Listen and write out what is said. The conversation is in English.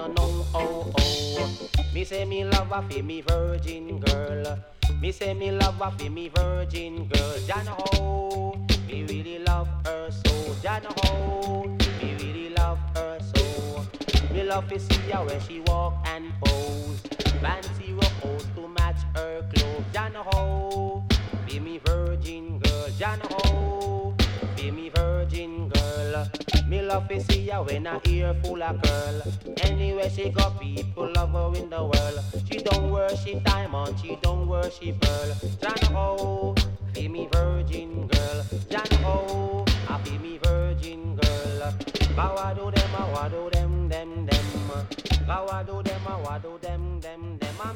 no know, oh, oh. Me say me love her for me virgin girl. Me say me love her for me virgin girl. Jah know how me really love her so. Jah know how me really love her so. Me love to see her when she walk and pose. Fancy rock to match her clothes. Jah know how be me virgin girl. Jah know how be me virgin girl. Me love to see her when her ear full of curl. Anywhere she go, people love her in the world. She don't worship diamond, she don't worship pearl. Jah know how be me virgin girl. Jah know how I be me virgin girl. Bow do them, I do them, them. Bow do them, I do them, them.